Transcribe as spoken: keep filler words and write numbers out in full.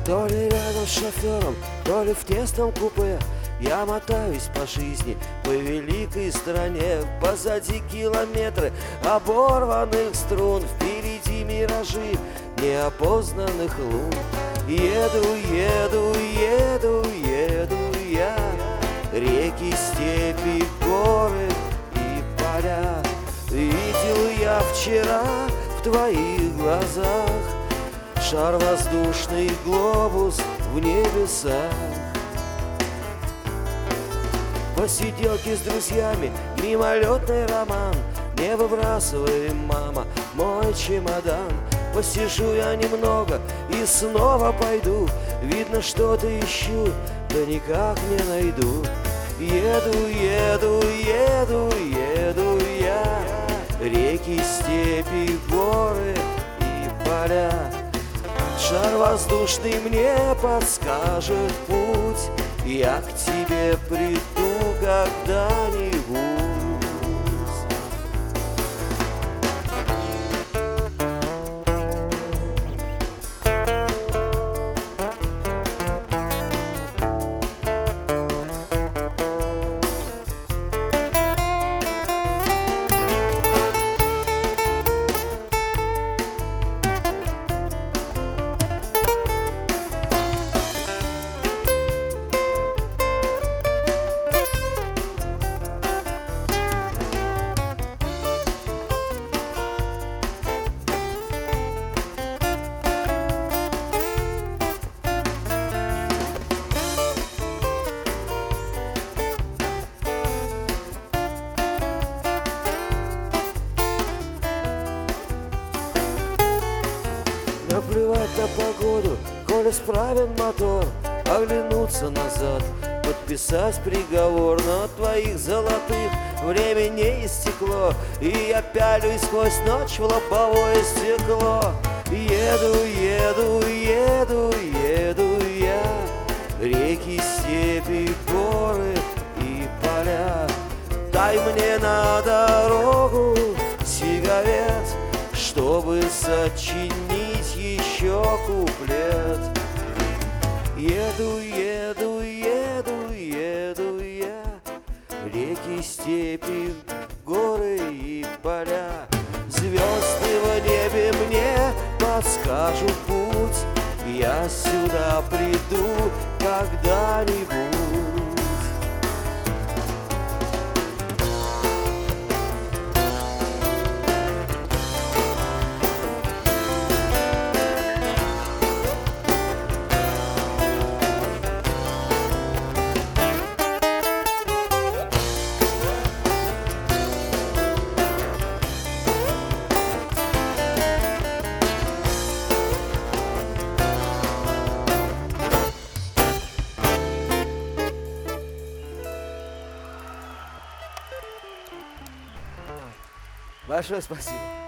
То ли рядом с шофером, то ли в тесном купе я мотаюсь по жизни, по великой стране. Позади километры оборванных струн, впереди миражи неопознанных лун. Еду, еду, еду, еду я, реки, степи, горы и поля. Видел я вчера в твоих глазах шар воздушный, глобус в небесах. Посиделки с друзьями, мимолетный роман. Не выбрасывай, мама, мой чемодан. Посижу я немного и снова пойду. Видно, что-то ищу, да никак не найду. Еду, еду, еду, еду я, реки, степи, горы и поля. Шар воздушный мне подскажет путь, я к тебе приду когда-нибудь. Наплевать на погоду, коли справен мотор, оглянуться назад, подписать приговор. Но твоих золотых время не истекло, и я пялюсь сквозь ночь в лобовое стекло. Еду, еду, еду, еду я, реки, степи, горы и поля. Дай мне на дорогу сигарет, чтобы сочинить еще куплет. Еду, еду, еду, еду я, реки, степи, горы и поля. Звезды в небе мне подскажут путь, я сюда приду когда-нибудь. Большое спасибо.